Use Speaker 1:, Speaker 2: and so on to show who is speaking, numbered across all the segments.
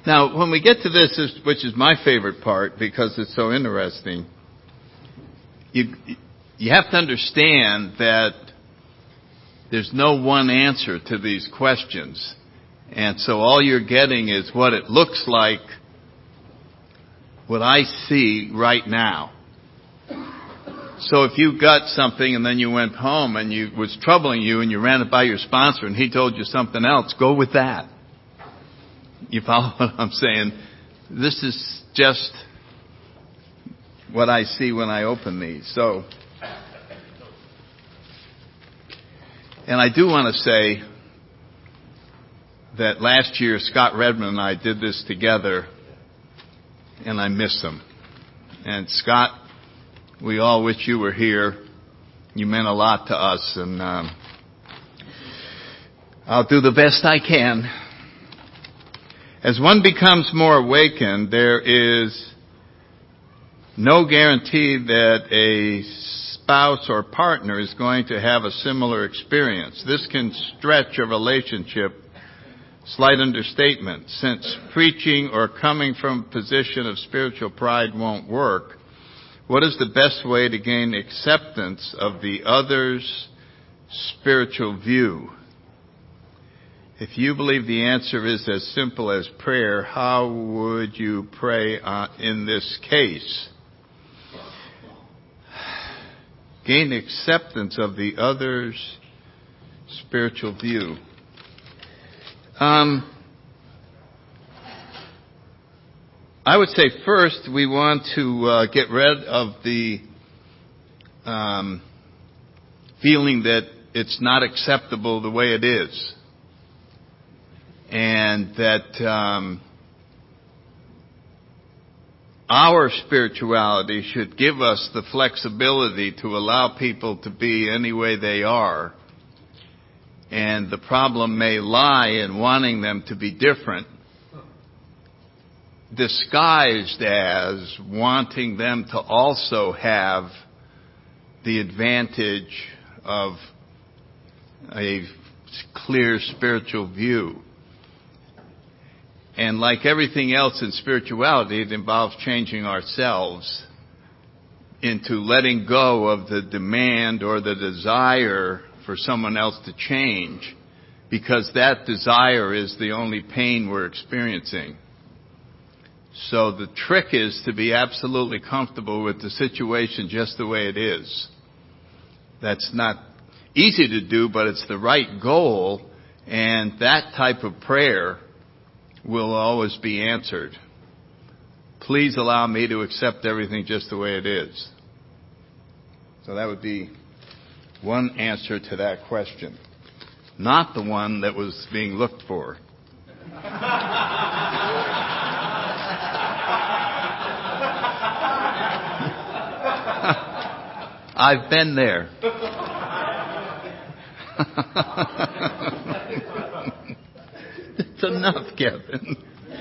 Speaker 1: Now, when we get to this, which is my favorite part because it's so interesting, you have to understand that there's no one answer to these questions. And so all you're getting is what it looks like, what I see right now. So if you got something and then you went home and it was troubling you and you ran it by your sponsor and he told you something else, go with that. You follow what I'm saying? This is just what I see when I open these. So, and I do want to say that last year Scott Redmond and I did this together, and I miss him. And Scott, we all wish you were here. You meant a lot to us, and I'll do the best I can. As one becomes more awakened, there is no guarantee that a spouse or partner is going to have a similar experience. This can stretch a relationship, slight understatement, since preaching or coming from a position of spiritual pride won't work. What is the best way to gain acceptance of the other's spiritual view? If you believe the answer is as simple as prayer, how would you pray in this case? Gain acceptance of the other's spiritual view. I would say first we want to get rid of the feeling that it's not acceptable the way it is. And that our spirituality should give us the flexibility to allow people to be any way they are. And the problem may lie in wanting them to be different, disguised as wanting them to also have the advantage of a clear spiritual view. And like everything else in spirituality, it involves changing ourselves into letting go of the demand or the desire for someone else to change, because that desire is the only pain we're experiencing. So the trick is to be absolutely comfortable with the situation just the way it is. That's not easy to do, but it's the right goal, and that type of prayer will always be answered. Please allow me to accept everything just the way it is. So that would be one answer to that question. Not the one that was being looked for. I've been there. It's enough, Kevin.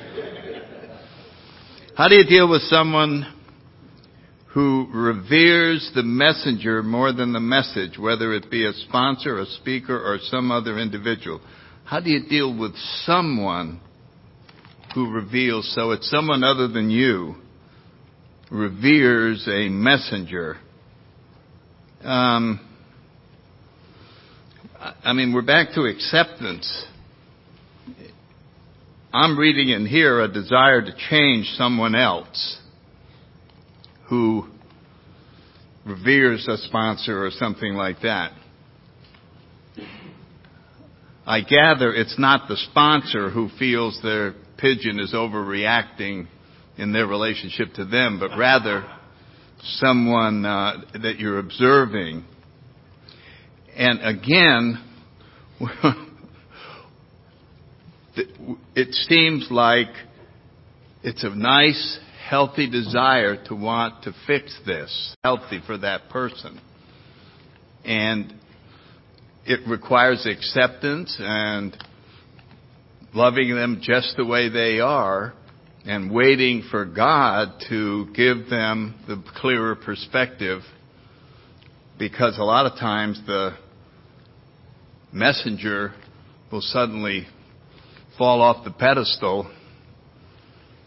Speaker 1: How do you deal with someone who reveres the messenger more than the message, whether it be a sponsor, a speaker, or some other individual? How do you deal with someone who reveals, so it's someone other than you, reveres a messenger? We're back to acceptance. I'm reading in here a desire to change someone else who reveres a sponsor or something like that. I gather it's not the sponsor who feels their pigeon is overreacting in their relationship to them, but rather someone that you're observing. And again, it seems like it's a nice, healthy desire to want to fix this, healthy for that person. And it requires acceptance and loving them just the way they are and waiting for God to give them the clearer perspective, because a lot of times the messenger will suddenly fall off the pedestal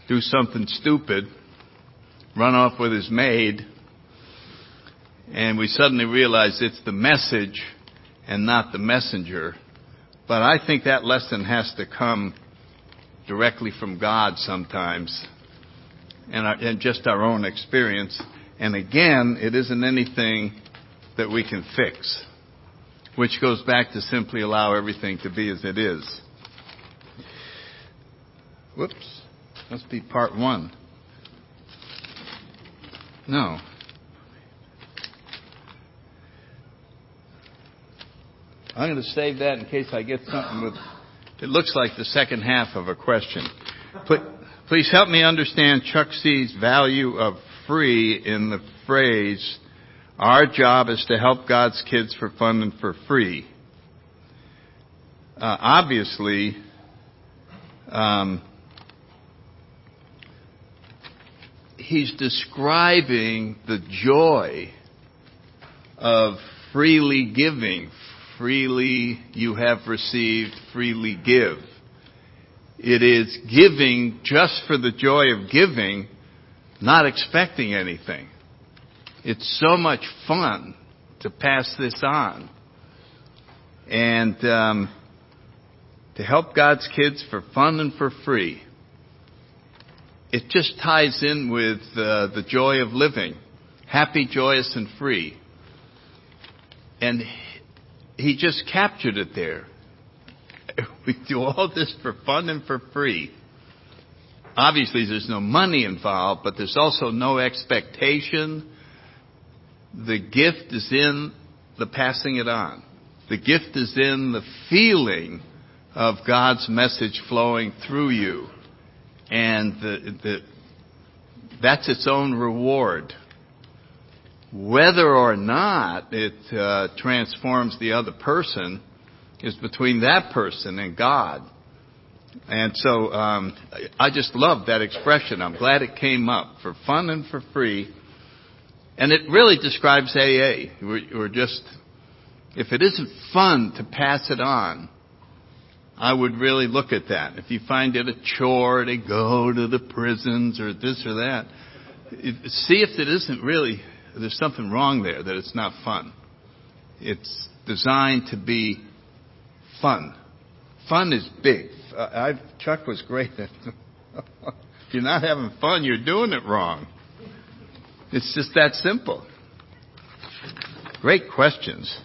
Speaker 1: do something stupid, run off with his maid, and we suddenly realize it's the message and not the messenger. But I think that lesson has to come directly from God sometimes, and just our own experience. And again, it isn't anything that we can fix, which goes back to simply allow everything to be as it is. Whoops, must be part 1. No. I'm going to save that in case I get something with, it looks like the second half of a question. Please help me understand Chuck C's value of free in the phrase, our job is to help God's kids for fun and for free. Obviously, he's describing the joy of freely giving. Freely you have received, freely give. It is giving just for the joy of giving, not expecting anything. It's so much fun to pass this on. And to help God's kids for fun and for free. It just ties in with the joy of living. Happy, joyous, and free. And he just captured it there. We do all this for fun and for free. Obviously, there's no money involved, but there's also no expectation. The gift is in the passing it on. The gift is in the feeling of God's message flowing through you. And that's its own reward. Whether or not it transforms the other person is between that person and God. And so I just love that expression. I'm glad it came up, for fun and for free. And it really describes AA. We're just, if it isn't fun to pass it on, I would really look at that. If you find it a chore to go to the prisons or this or that, see if it isn't really, there's something wrong there, that it's not fun. It's designed to be fun. Fun is big. Chuck was great. If you're not having fun, you're doing it wrong. It's just that simple. Great questions.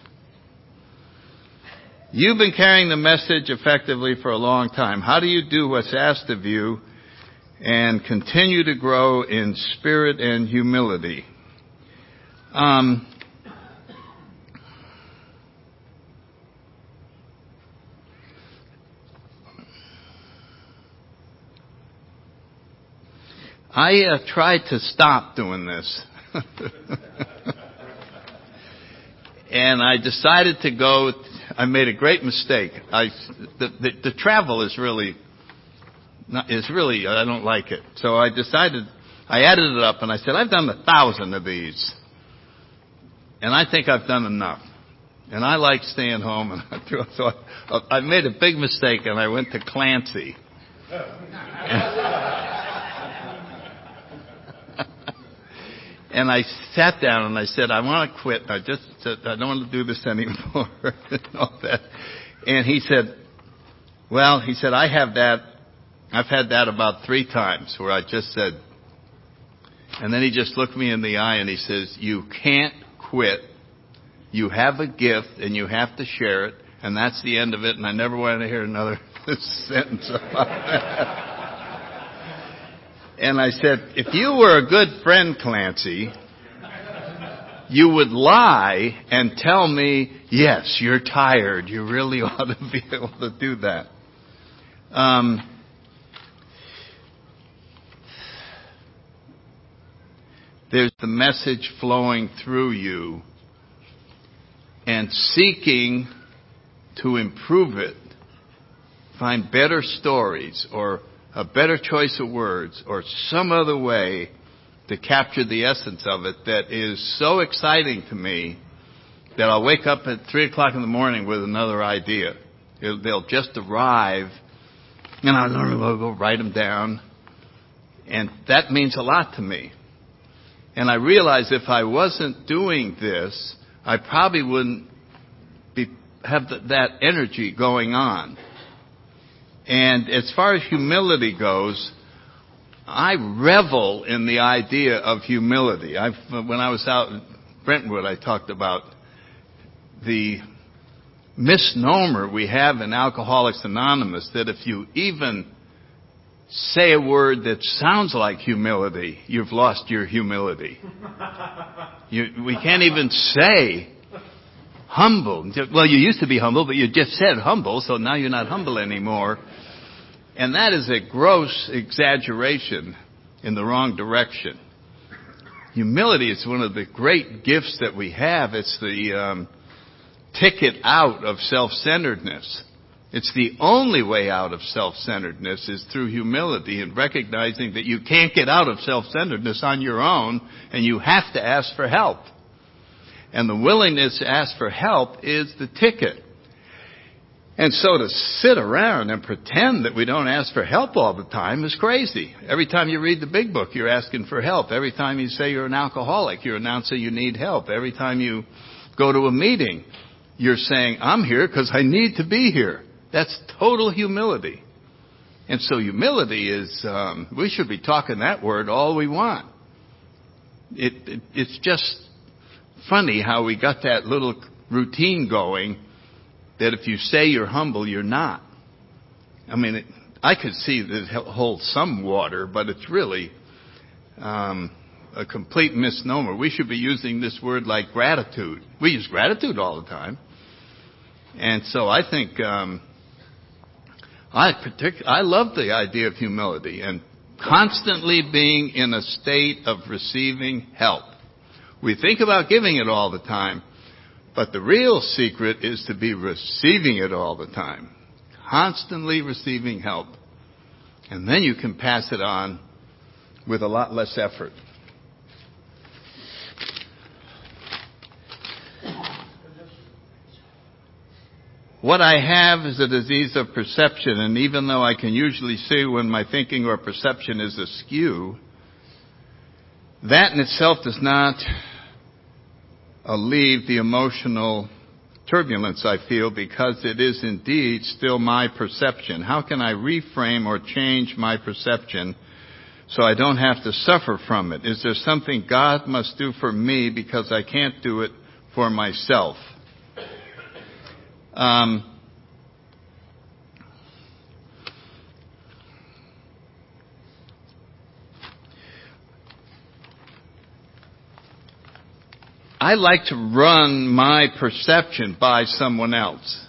Speaker 1: You've been carrying the message effectively for a long time. How do you do what's asked of you and continue to grow in spirit and humility? I tried to stop doing this. And I decided to go. I made a great mistake. The travel is really I don't like it. So I decided, I added it up and I said, I've done 1,000 of these. And I think I've done enough. And I like staying home. And so I made a big mistake and I went to Clancy. And I sat down and I said, I want to quit. I don't want to do this anymore. And all that. And he said, I have that. I've had that about 3 times where I just said, and then he just looked me in the eye and he says, you can't quit. You have a gift and you have to share it. And that's the end of it. And I never want to hear another sentence about that. And I said, if you were a good friend, Clancy, you would lie and tell me, yes, you're tired. You really ought to be able to do that. There's the message flowing through you and seeking to improve it. Find better stories or a better choice of words or some other way to capture the essence of it that is so exciting to me that I'll wake up at 3 o'clock in the morning with another idea. They'll just arrive and I'll go write them down. And that means a lot to me. And I realize if I wasn't doing this, I probably wouldn't have that energy going on. And as far as humility goes, I revel in the idea of humility. When I was out in Brentwood, I talked about the misnomer we have in Alcoholics Anonymous that if you even say a word that sounds like humility, you've lost your humility. We can't even say humble. Well, you used to be humble, but you just said humble, so now you're not humble anymore. And that is a gross exaggeration in the wrong direction. Humility is one of the great gifts that we have. It's the ticket out of self-centeredness. It's the only way out of self-centeredness is through humility and recognizing that you can't get out of self-centeredness on your own and you have to ask for help. And the willingness to ask for help is the ticket. And so to sit around and pretend that we don't ask for help all the time is crazy. Every time you read the big book, you're asking for help. Every time you say you're an alcoholic, you're announcing you need help. Every time you go to a meeting, you're saying, I'm here because I need to be here. That's total humility. And so humility is, we should be talking that word all we want. It's just funny how we got that little routine going that if you say you're humble, you're not. I mean, I could see that it holds some water, but it's really a complete misnomer. We should be using this word like gratitude. We use gratitude all the time. And so I think I love the idea of humility and constantly being in a state of receiving help. We think about giving it all the time, but the real secret is to be receiving it all the time. Constantly receiving help. And then you can pass it on with a lot less effort. What I have is a disease of perception, and even though I can usually see when my thinking or perception is askew, that in itself does not alleviate the emotional turbulence I feel because it is indeed still my perception. How can I reframe or change my perception so I don't have to suffer from it? Is there something God must do for me because I can't do it for myself? I like to run my perception by someone else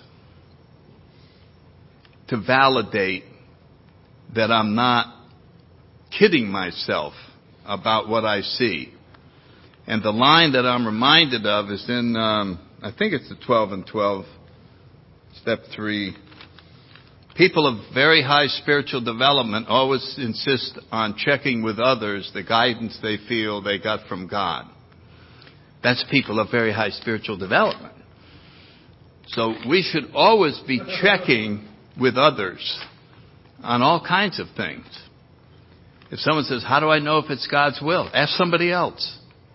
Speaker 1: to validate that I'm not kidding myself about what I see. And the line that I'm reminded of is in, I think it's the 12 and 12, step 3. People of very high spiritual development always insist on checking with others the guidance they feel they got from God. That's people of very high spiritual development. So we should always be checking with others on all kinds of things. If someone says, how do I know if it's God's will? Ask somebody else.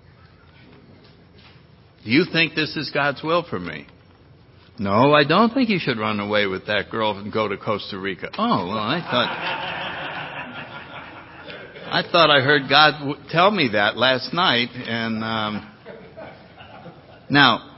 Speaker 1: Do you think this is God's will for me? No, I don't think you should run away with that girl and go to Costa Rica. Oh, well, I thought I heard God tell me that last night, and now,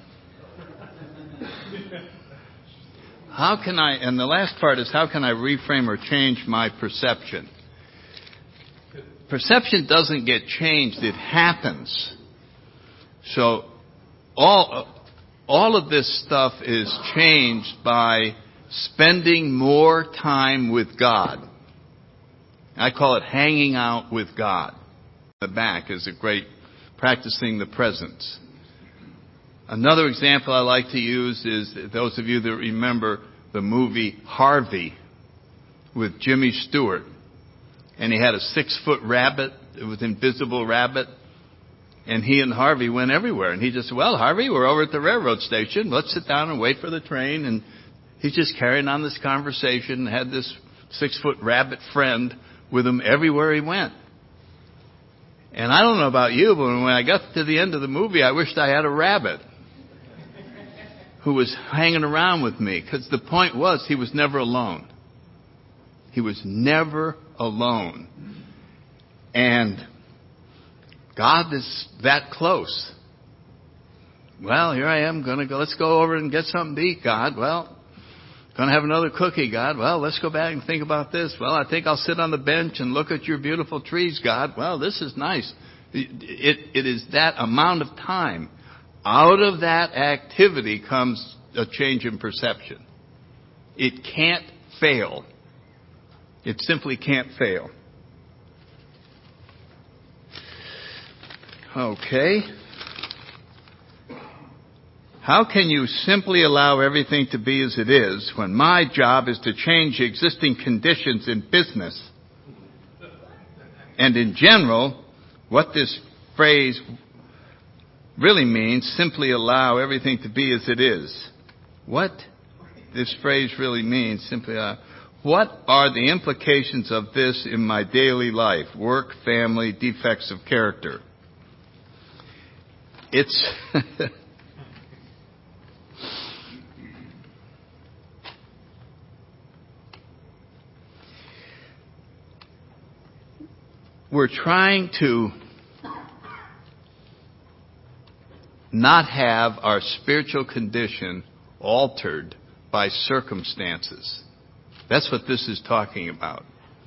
Speaker 1: how can I, and the last part is how can I reframe or change my perception? Perception doesn't get changed, it happens. So all of this stuff is changed by spending more time with God. I call it hanging out with God. The back is a great practicing the presence. Another example I like to use is those of you that remember the movie Harvey with Jimmy Stewart. And he had a 6-foot rabbit. It was an invisible rabbit. And he and Harvey went everywhere. And he just said, well, Harvey, we're over at the railroad station. Let's sit down and wait for the train. And he's just carrying on this conversation. Had this 6-foot rabbit friend with him everywhere he went. And I don't know about you, but when I got to the end of the movie, I wished I had a rabbit who was hanging around with me. Because the point was, he was never alone. He was never alone. And God is that close. Well, here I am, let's go over and get something to eat, God. Well, gonna have another cookie, God. Well, let's go back and think about this. Well, I think I'll sit on the bench and look at your beautiful trees, God. Well, this is nice. It is that amount of time. Out of that activity comes a change in perception. It can't fail. It simply can't fail. Okay. How can you simply allow everything to be as it is when my job is to change existing conditions in business? And in general, what this phrase really means, simply allow everything to be as it is. What this phrase really means, simply allow. What are the implications of this in my daily life? Work, family, defects of character. It's we're trying to not have our spiritual condition altered by circumstances. That's what this is talking about.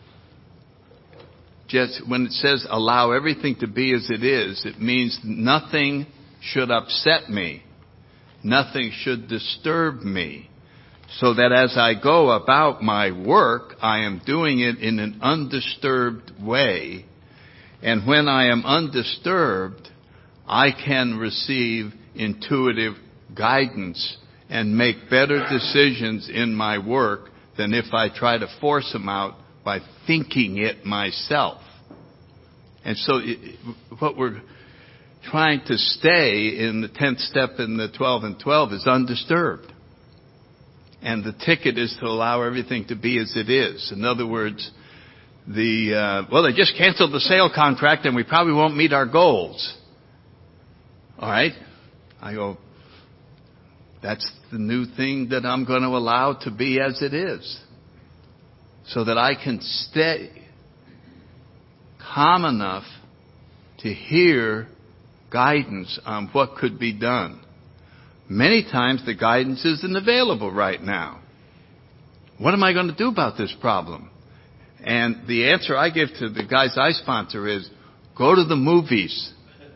Speaker 1: Just when it says allow everything to be as it is, it means nothing should upset me. Nothing should disturb me. So that as I go about my work, I am doing it in an undisturbed way. And when I am undisturbed, I can receive intuitive guidance and make better decisions in my work than if I try to force them out by thinking it myself. And so what we're trying to stay in the 10th step in the 12 and 12 is undisturbed. And the ticket is to allow everything to be as it is. In other words, they just canceled the sale contract and we probably won't meet our goals. All right? I go, that's the new thing that I'm going to allow to be as it is. So that I can stay calm enough to hear guidance on what could be done. Many times the guidance isn't available right now. What am I going to do about this problem? And the answer I give to the guys I sponsor is, go to the movies.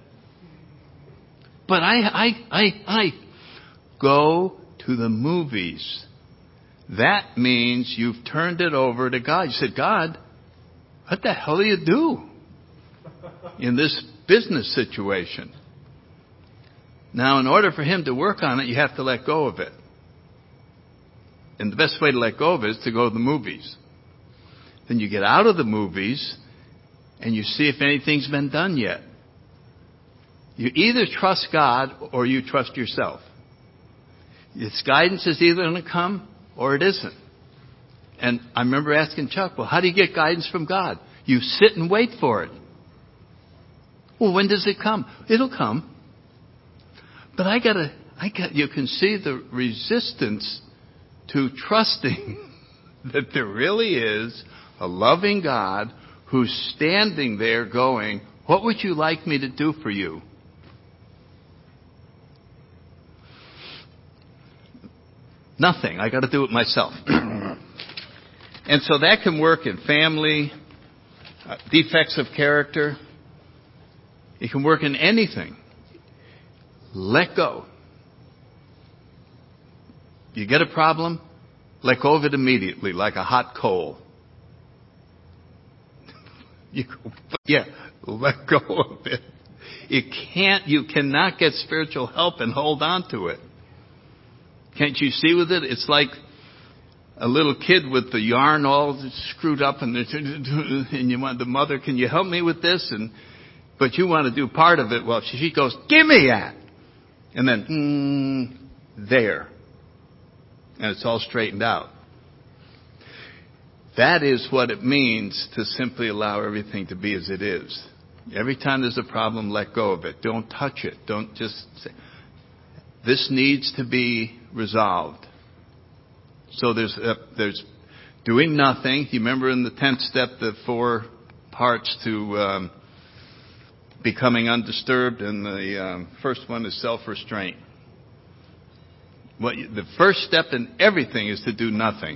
Speaker 1: But I go to the movies. That means you've turned it over to God. You said, God, what the hell do you do in this business situation? Now, in order for him to work on it, you have to let go of it. And the best way to let go of it is to go to the movies. Then you get out of the movies and you see if anything's been done yet. You either trust God or you trust yourself. Its guidance is either going to come or it isn't. And I remember asking Chuck, well, how do you get guidance from God? You sit and wait for it. Well, when does it come? It'll come. But you can see the resistance to trusting that there really is a loving God who's standing there going, what would you like me to do for you? Nothing. I got to do it myself. And so that can work in family, defects of character. It can work in anything. Let go. You get a problem, let go of it immediately, like a hot coal. Let go of it. You cannot get spiritual help and hold on to it. Can't you see with it? It's like a little kid with the yarn all screwed up and you want the mother, can you help me with this? But you want to do part of it. Well, she goes, give me that. And then, there. And it's all straightened out. That is what it means to simply allow everything to be as it is. Every time there's a problem, let go of it. Don't touch it. Don't just say, this needs to be resolved. So there's doing nothing. You remember in the 10th step, the 4 parts to becoming undisturbed, and the first one is self-restraint. The first step in everything is to do nothing.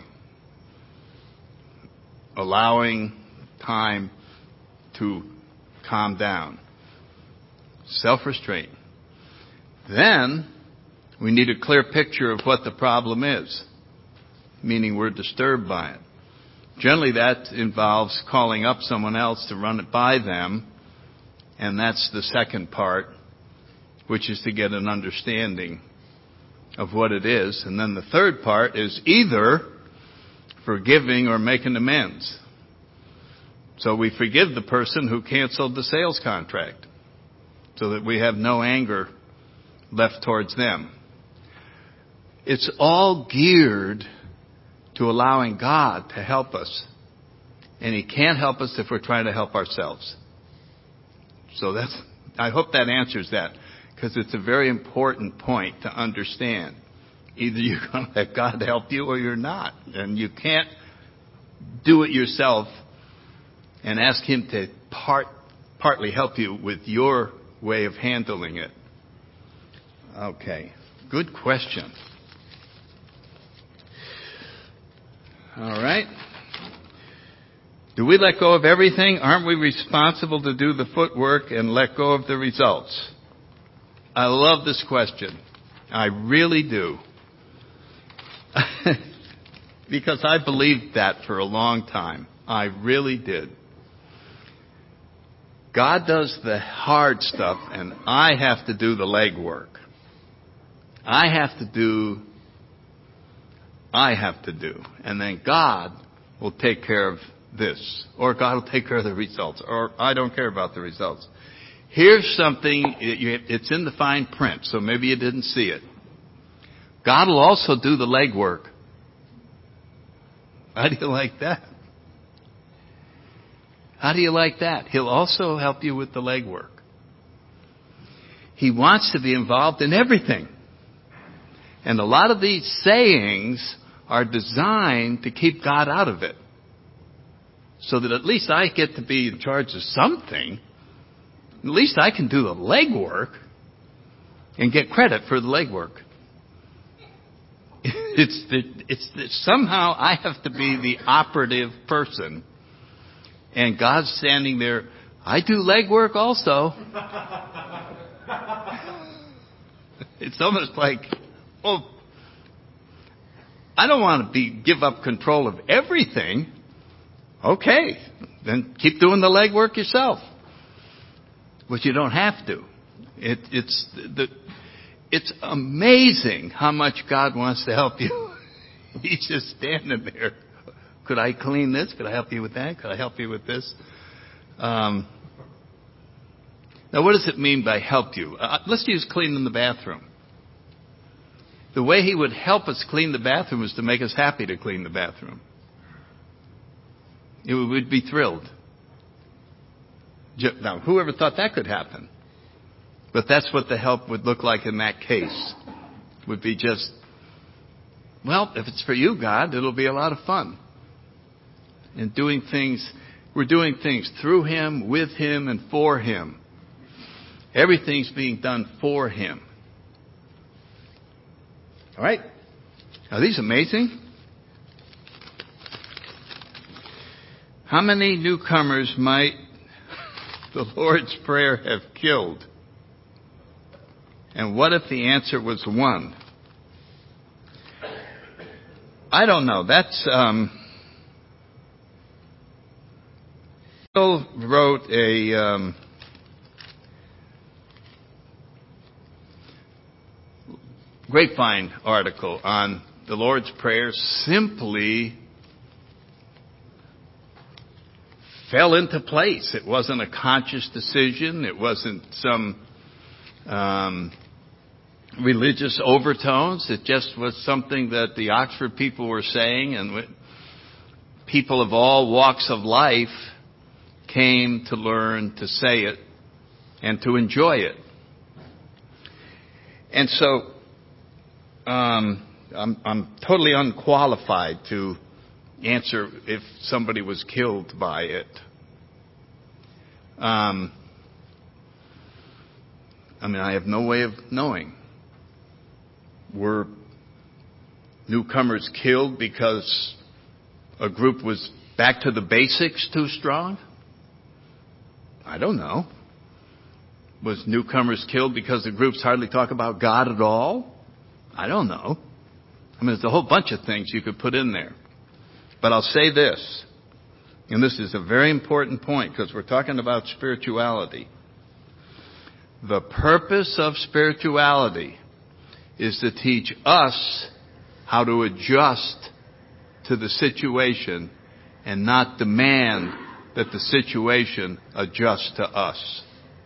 Speaker 1: Allowing time to calm down. Self-restraint. Then, we need a clear picture of what the problem is, meaning we're disturbed by it. Generally, that involves calling up someone else to run it by them, and that's the second part, which is to get an understanding of what it is. And then the third part is either forgiving or making amends. So we forgive the person who canceled the sales contract so that we have no anger left towards them. It's all geared to allowing God to help us. And He can't help us if we're trying to help ourselves. So I hope that answers that, because it's a very important point to understand. Either you're going to let God help you or you're not. And you can't do it yourself and ask Him to partly help you with your way of handling it. Okay. Good question. All right. Do we let go of everything? Aren't we responsible to do the footwork and let go of the results? I love this question. I really do. Because I believed that for a long time. I really did. God does the hard stuff, and I have to do the legwork. I have to do. And then God will take care of this. Or God will take care of the results. Or I don't care about the results. Here's something, it's in the fine print, so maybe you didn't see it. God will also do the legwork. How do you like that? How do you like that? He'll also help you with the legwork. He wants to be involved in everything. And a lot of these sayings are designed to keep God out of it. So that at least I get to be in charge of something. At least I can do the legwork and get credit for the legwork. Somehow I have to be the operative person. And God's standing there. I do legwork also. It's almost like, oh, I don't want to give up control of everything. Okay, then keep doing the legwork yourself. But you don't have to. It's amazing how much God wants to help you. He's just standing there. Could I clean this? Could I help you with that? Could I help you with this? Now, what does it mean by help you? Let's use cleaning the bathroom. The way He would help us clean the bathroom is to make us happy to clean the bathroom. We'd be thrilled. Now, whoever thought that could happen? But that's what the help would look like in that case. Would be just, well, if it's for you, God, it'll be a lot of fun. And we're doing things through Him, with Him, and for Him. Everything's being done for Him. All right? Are these amazing? How many newcomers might the Lord's Prayer have killed? And what if the answer was 1? I don't know. That's Bill wrote a Grapevine article on the Lord's Prayer. Simply fell into place. It wasn't a conscious decision. It wasn't some religious overtones. It just was something that the Oxford people were saying, and people of all walks of life came to learn to say it and to enjoy it. And so I'm totally unqualified to answer if somebody was killed by it. I have no way of knowing. Were newcomers killed because a group was back to the basics too strong? I don't know. Was newcomers killed because the groups hardly talk about God at all? I don't know. There's a whole bunch of things you could put in there. But I'll say this, and this is a very important point because we're talking about spirituality. The purpose of spirituality is to teach us how to adjust to the situation and not demand that the situation adjusts to us.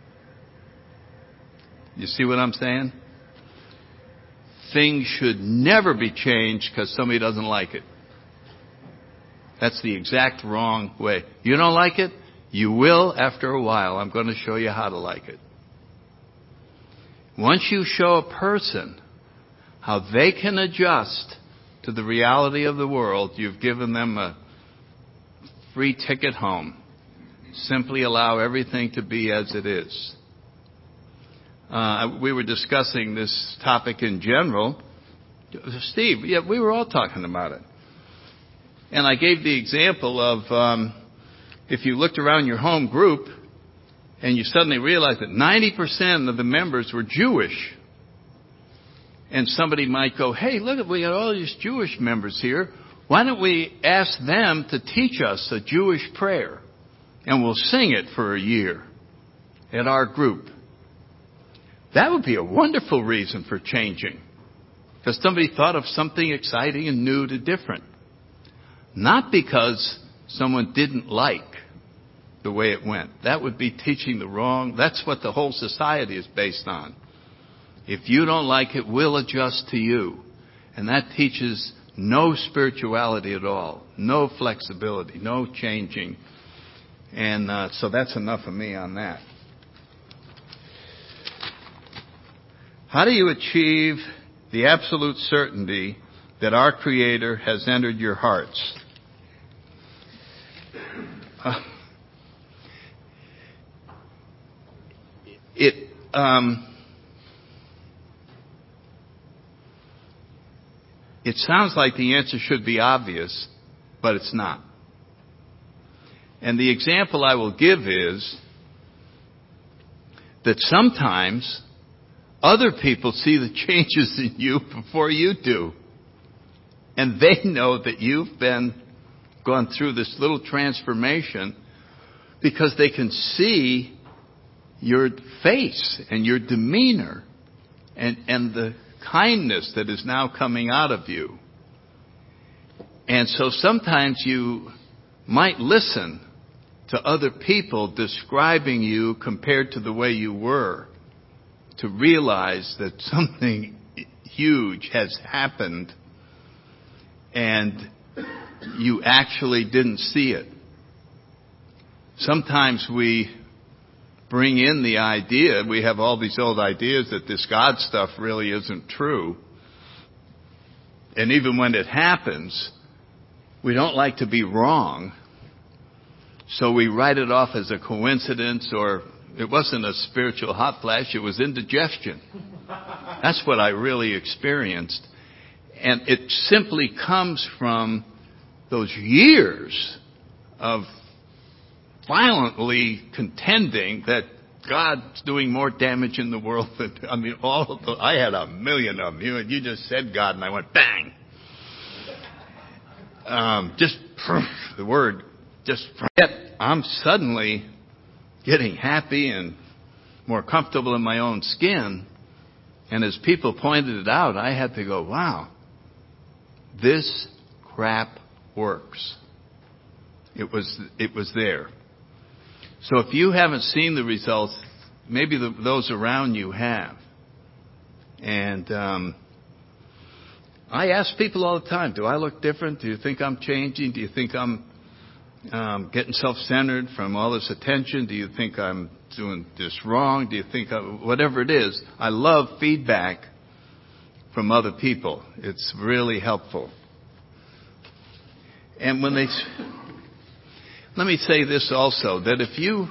Speaker 1: You see what I'm saying? Things should never be changed because somebody doesn't like it. That's the exact wrong way. You don't like it? You will after a while. I'm going to show you how to like it. Once you show a person how they can adjust to the reality of the world, you've given them a free ticket home. Simply allow everything to be as it is. We were discussing this topic in general. Steve, we were all talking about it. And I gave the example of if you looked around your home group and you suddenly realized that 90% of the members were Jewish. And somebody might go, hey, look, we got all these Jewish members here. Why don't we ask them to teach us a Jewish prayer? And we'll sing it for a year at our group. That would be a wonderful reason for changing. Because somebody thought of something exciting and new and different. Not because someone didn't like the way it went. That would be teaching the wrong. That's what the whole society is based on. If you don't like it, we'll adjust to you. And that teaches no spirituality at all. No flexibility. No changing. And so that's enough of me on that. How do you achieve the absolute certainty that our Creator has entered your hearts? It sounds like the answer should be obvious, but it's not. And the example I will give is that sometimes other people see the changes in you before you do. And they know that you've gone through this little transformation because they can see your face and your demeanor and the kindness that is now coming out of you. And so sometimes you might listen to other people describing you compared to the way you were to realize that something huge has happened and you actually didn't see it. Sometimes we bring in the idea, we have all these old ideas that this God stuff really isn't true. And even when it happens, we don't like to be wrong. So we write it off as a coincidence, or it wasn't a spiritual hot flash, it was indigestion. That's what I really experienced. And it simply comes from those years of violently contending that God's doing more damage in the world than, I had a million of them. You just said God, and I went bang. The word, yet I'm suddenly getting happy and more comfortable in my own skin. And as people pointed it out, I had to go, wow, this crap works. It was there. So if you haven't seen the results, maybe those around you have. And I ask people all the time, do I look different? Do you think I'm changing? Do you think I'm getting self-centered from all this attention? Do you think I'm doing this wrong? Do you think whatever it is? I love feedback from other people. It's really helpful. And let me say this also, that if you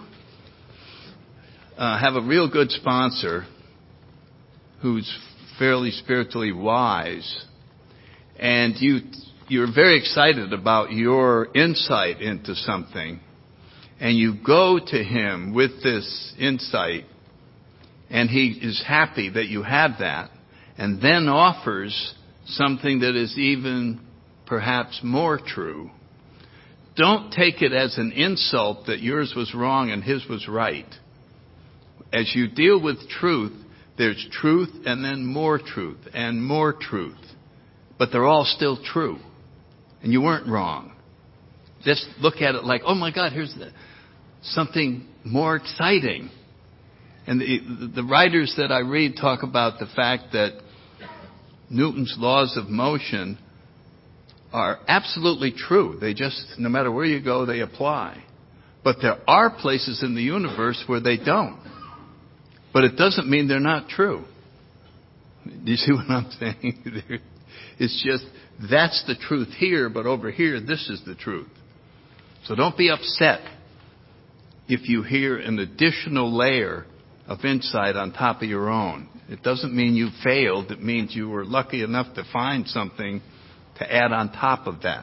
Speaker 1: have a real good sponsor who's fairly spiritually wise, and you're very excited about your insight into something, and you go to him with this insight, and he is happy that you have that, and then offers something that is even perhaps more true, don't take it as an insult that yours was wrong and his was right. As you deal with truth, there's truth and then more truth and more truth. But they're all still true. And you weren't wrong. Just look at it like, oh my God, here's something more exciting. And the writers that I read talk about the fact that Newton's laws of motion are absolutely true. They just, no matter where you go, they apply. But there are places in the universe where they don't. But it doesn't mean they're not true. Do you see what I'm saying? It's just, that's the truth here, but over here, this is the truth. So don't be upset if you hear an additional layer of insight on top of your own. It doesn't mean you failed. It means you were lucky enough to find something to add on top of that.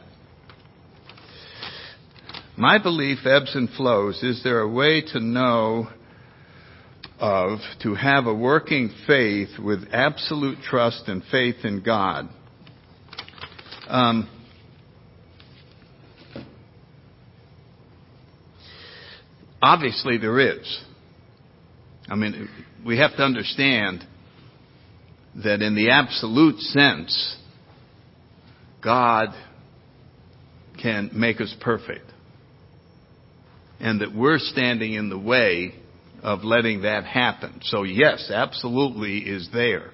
Speaker 1: My belief ebbs and flows. Is there a way to know to have a working faith with absolute trust and faith in God? Obviously there is. I mean, we have to understand that in the absolute sense, God can make us perfect. And that we're standing in the way of letting that happen. So yes, absolutely is there.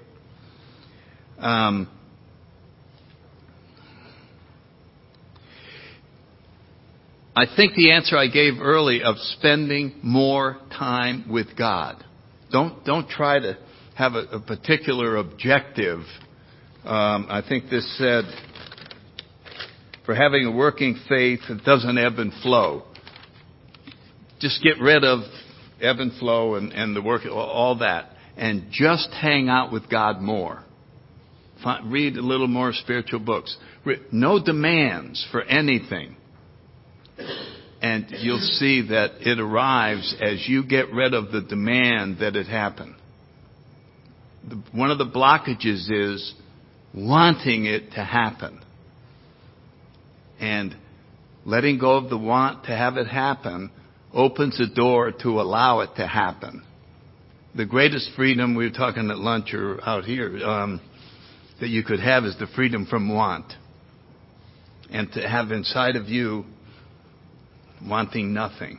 Speaker 1: I think the answer I gave early of spending more time with God. Don't try to have a particular objective. I think this said, for having a working faith, it doesn't ebb and flow. Just get rid of ebb and flow and the work, all that, and just hang out with God more. Read a little more spiritual books. No demands for anything. And you'll see that it arrives as you get rid of the demand that it happen. One of the blockages is wanting it to happen. And letting go of the want to have it happen opens the door to allow it to happen. The greatest freedom, we were talking at lunch or out here, that you could have is the freedom from want. And to have inside of you wanting nothing.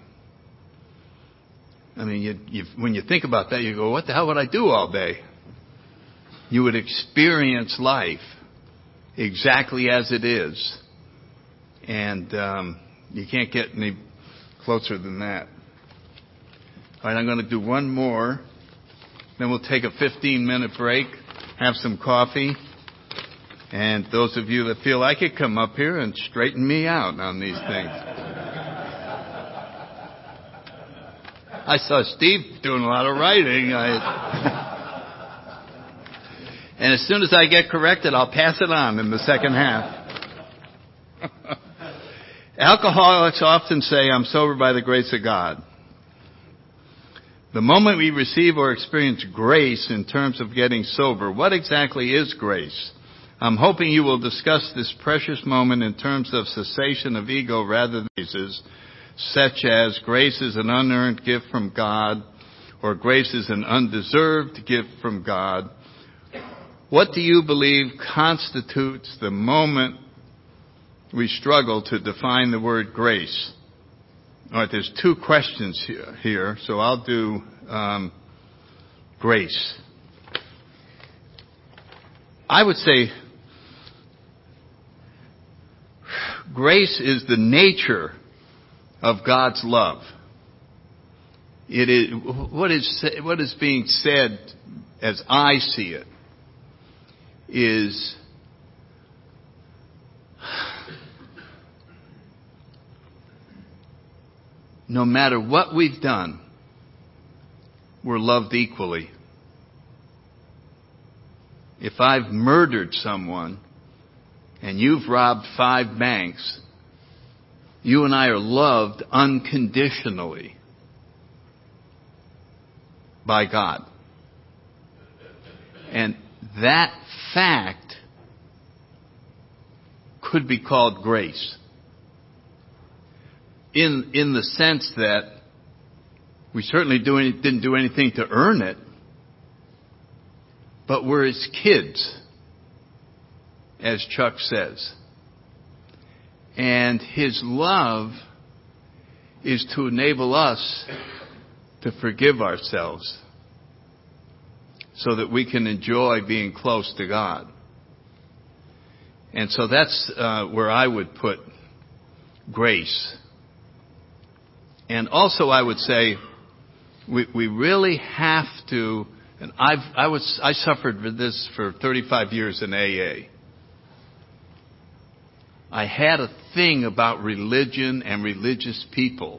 Speaker 1: I mean, when you think about that, you go, what the hell would I do all day? You would experience life exactly as it is. And you can't get any closer than that. All right, I'm going to do one more. Then we'll take a 15-minute break, have some coffee. And those of you that feel like it, come up here and straighten me out on these things. I saw Steve doing a lot of writing. And as soon as I get corrected, I'll pass it on in the second half. Alcoholics often say, I'm sober by the grace of God. The moment we receive or experience grace in terms of getting sober, what exactly is grace? I'm hoping you will discuss this precious moment in terms of cessation of ego rather than graces, such as grace is an unearned gift from God, or grace is an undeserved gift from God. What do you believe constitutes the moment we struggle to define the word grace? All right, there's two questions here, so I'll do grace. I would say grace is the nature of God's love. It is what is being said, as I see it, is no matter what we've done, we're loved equally. If I've murdered someone and you've robbed 5 banks, you and I are loved unconditionally by God. And that fact could be called grace. In the sense that we certainly didn't do anything to earn it, but we're his kids, as Chuck says. And his love is to enable us to forgive ourselves so that we can enjoy being close to God. And so that's where I would put grace. And also I would say we really have to, and I suffered with this for 35 years in AA. I had a thing about religion and religious people.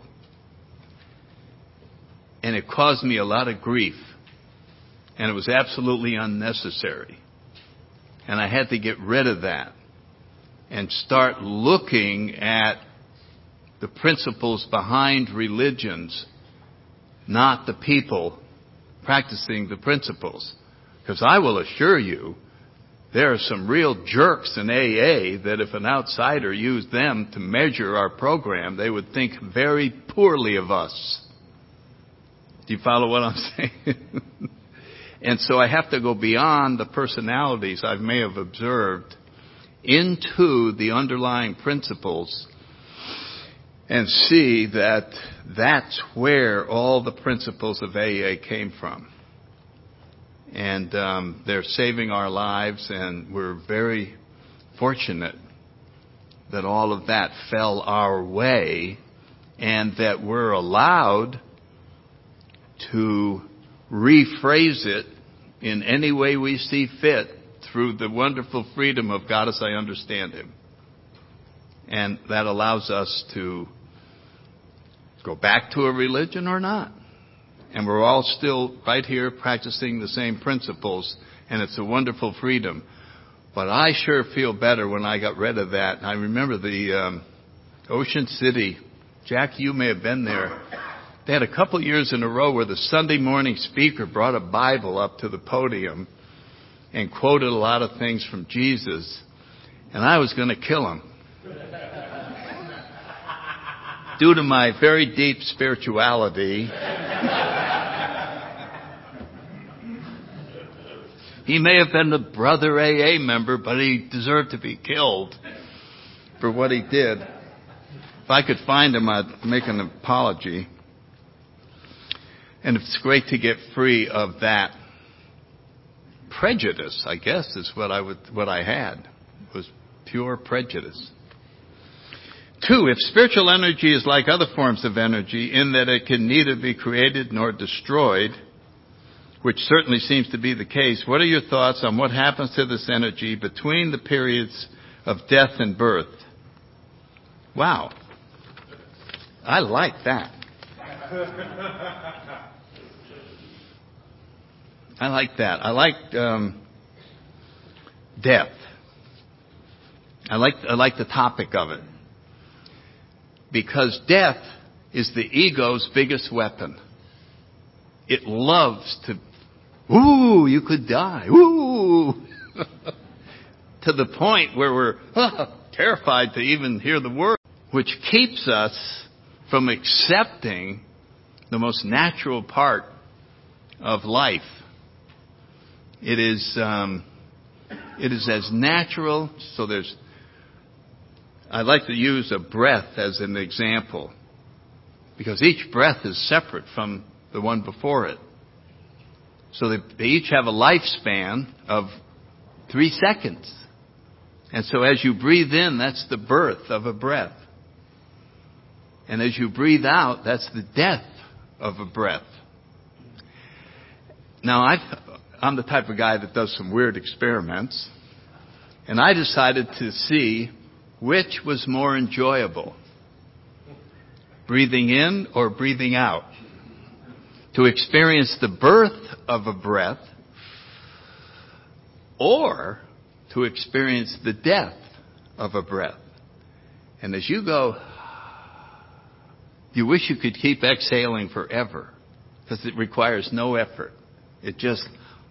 Speaker 1: And it caused me a lot of grief. And it was absolutely unnecessary. And I had to get rid of that and start looking at the principles behind religions, not the people practicing the principles. Because I will assure you, there are some real jerks in AA that if an outsider used them to measure our program, they would think very poorly of us. Do you follow what I'm saying? And so I have to go beyond the personalities I may have observed into the underlying principles and see that that's where all the principles of AA came from. And they're saving our lives, and we're very fortunate that all of that fell our way and that we're allowed to rephrase it in any way we see fit through the wonderful freedom of God as I understand Him. And that allows us to go back to a religion or not. And we're all still right here practicing the same principles, and it's a wonderful freedom. But I sure feel better when I got rid of that. I remember the Ocean City. Jack, you may have been there. They had a couple years in a row where the Sunday morning speaker brought a Bible up to the podium and quoted a lot of things from Jesus. And I was going to kill him. Due to my very deep spirituality, he may have been a brother AA member, but he deserved to be killed for what he did. If I could find him, I'd make an apology. And it's great to get free of that prejudice, I guess, is what I had, was pure prejudice. 2, if spiritual energy is like other forms of energy in that it can neither be created nor destroyed, which certainly seems to be the case, what are your thoughts on what happens to this energy between the periods of death and birth? Wow. I like that. I like that. I like death. I like the topic of it. Because death is the ego's biggest weapon. It loves to, ooh, you could die, ooh, to the point where we're terrified to even hear the word, which keeps us from accepting the most natural part of life. It is as natural, so I like to use a breath as an example, because each breath is separate from the one before it. So they each have a lifespan of 3 seconds. And so as you breathe in, that's the birth of a breath. And as you breathe out, that's the death of a breath. Now, I'm the type of guy that does some weird experiments. And I decided to see which was more enjoyable, breathing in or breathing out. To experience the birth of a breath or to experience the death of a breath. And as you go, you wish you could keep exhaling forever because it requires no effort. It just...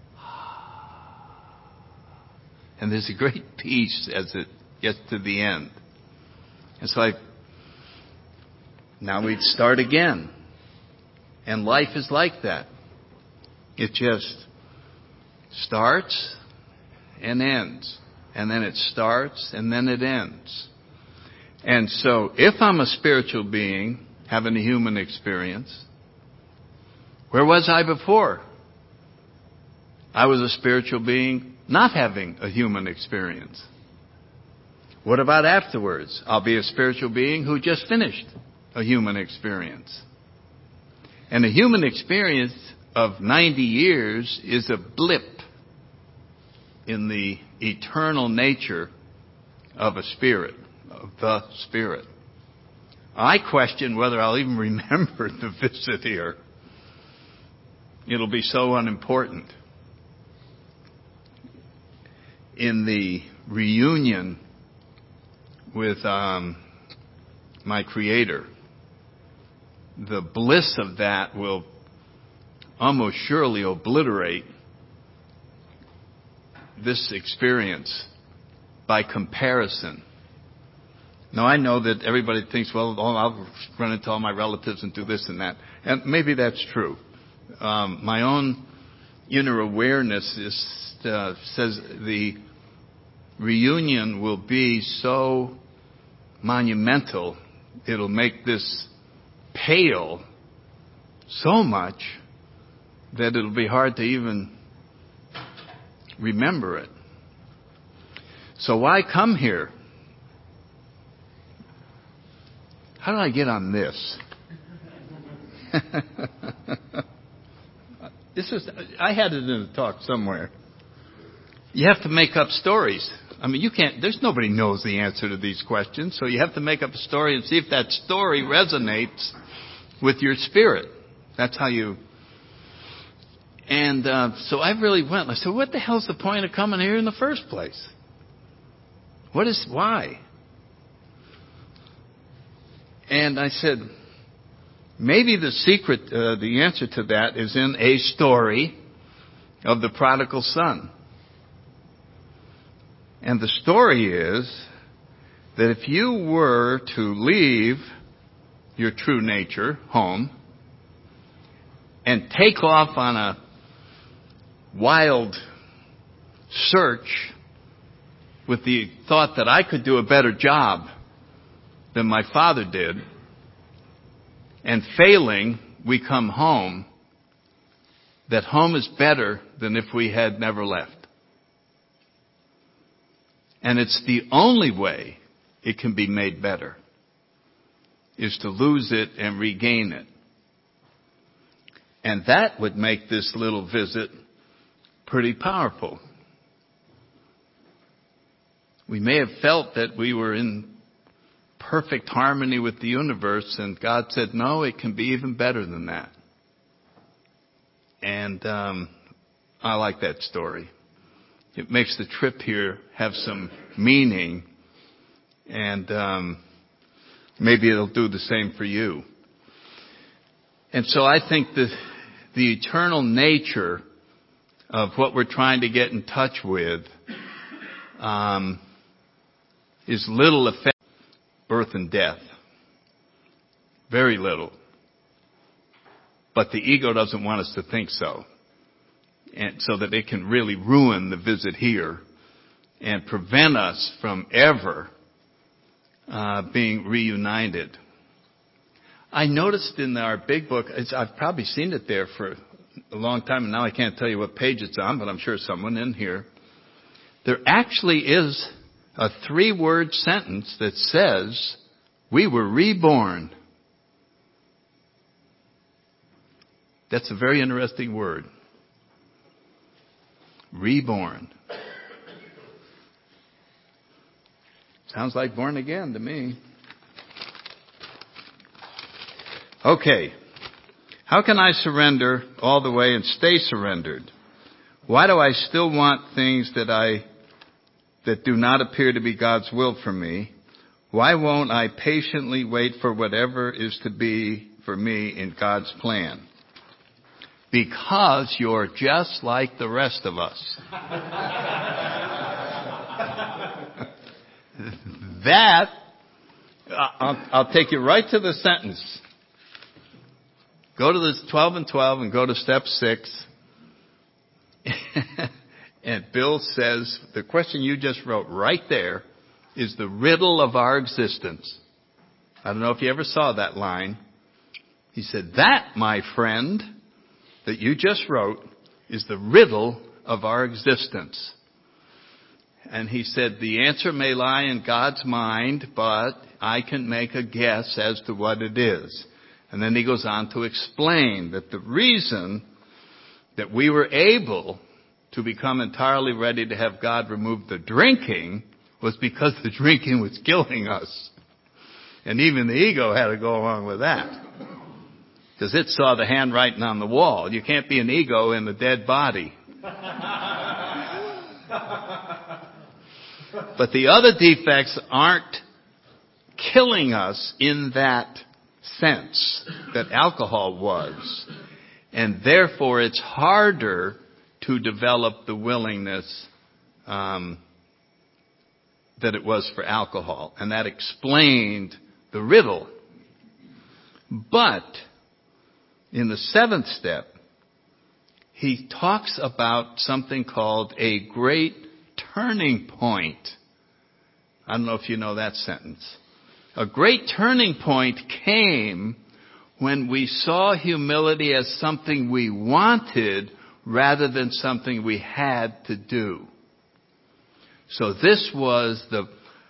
Speaker 1: And there's a great peace as it gets to the end. It's like, now we'd start again. And life is like that. It just starts and ends. And then it starts and then it ends. And so if I'm a spiritual being having a human experience, where was I before? I was a spiritual being not having a human experience. What about afterwards? I'll be a spiritual being who just finished a human experience. And a human experience of 90 years is a blip in the eternal nature of a spirit, of the spirit. I question whether I'll even remember the visit here. It'll be so unimportant. In the reunion with my Creator, the bliss of that will almost surely obliterate this experience by comparison. Now, I know that everybody thinks, well, I'll run into all my relatives and do this and that. And maybe that's true. My own inner awareness says the reunion will be so monumental, it'll make this pale so much that it'll be hard to even remember it. So why come here? How do I get on this? I had it in a talk somewhere. You have to make up stories. I mean, there's nobody knows the answer to these questions, so you have to make up a story and see if that story resonates with your spirit. That's how you... And so I really went. I said, what the hell's the point of coming here in the first place? Why? And I said, maybe the secret, the answer to that is in a story of the prodigal son. And the story is that if you were to leave your true nature, home, and take off on a wild search with the thought that I could do a better job than my father did, and failing, we come home, that home is better than if we had never left. And it's the only way it can be made better, is to lose it and regain it. And that would make this little visit pretty powerful. We may have felt that we were in perfect harmony with the universe, and God said, no, it can be even better than that. And I like that story. It makes the trip here have some meaning, and maybe it'll do the same for you. And so I think that the eternal nature of what we're trying to get in touch with is little effect, birth and death. Very little. But the ego doesn't want us to think so. And so that it can really ruin the visit here and prevent us from ever being reunited. I noticed in our big book, I've probably seen it there for a long time, and now I can't tell you what page it's on, but I'm sure someone in here. There actually is a 3-word sentence that says, we were reborn. That's a very interesting word. Reborn. Sounds like born again to me. Okay. How can I surrender all the way and stay surrendered? Why do I still want things that do not appear to be God's will for me? Why won't I patiently wait for whatever is to be for me in God's plan? Because you're just like the rest of us. That, I'll take you right to the sentence. Go to this 12 and 12 and go to step 6. And Bill says, the question you just wrote right there is the riddle of our existence. I don't know if you ever saw that line. He said, that, my friend, that you just wrote is the riddle of our existence. And he said, the answer may lie in God's mind, but I can make a guess as to what it is. And then he goes on to explain that the reason that we were able to become entirely ready to have God remove the drinking was because the drinking was killing us. And even the ego had to go along with that. Because it saw the handwriting on the wall. You can't be an ego in the dead body. But the other defects aren't killing us in that sense that alcohol was. And therefore it's harder to develop the willingness that it was for alcohol. And that explained the riddle. But in the 7th step, he talks about something called a great turning point. I don't know if you know that sentence. A great turning point came when we saw humility as something we wanted rather than something we had to do. So this was the,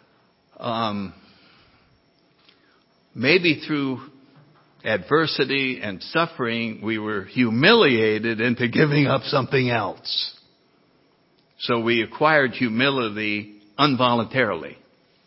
Speaker 1: maybe through adversity and suffering, we were humiliated into giving up something else. So we acquired humility involuntarily.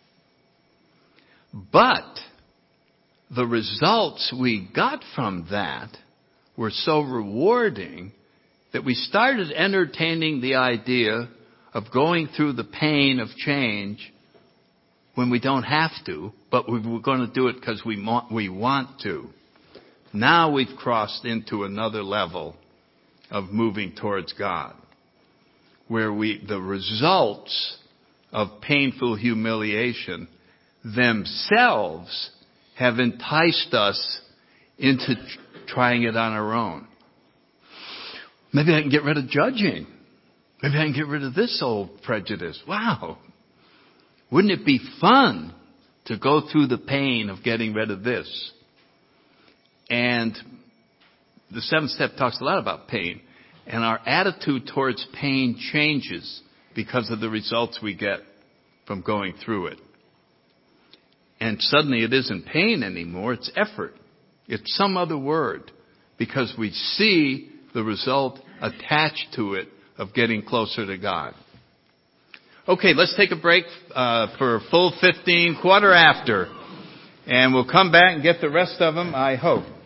Speaker 1: But the results we got from that were so rewarding that we started entertaining the idea of going through the pain of change when we don't have to, but we were going to do it because we want to. Now we've crossed into another level of moving towards God, where the results of painful humiliation themselves have enticed us into trying it on our own. Maybe I can get rid of judging. Maybe I can get rid of this old prejudice. Wow. Wouldn't it be fun to go through the pain of getting rid of this? And the 7th step talks a lot about pain. And our attitude towards pain changes because of the results we get from going through it. And suddenly it isn't pain anymore, it's effort. It's some other word. Because we see the result attached to it of getting closer to God. Okay, let's take a break for a full 15, quarter after. And we'll come back and get the rest of them, I hope.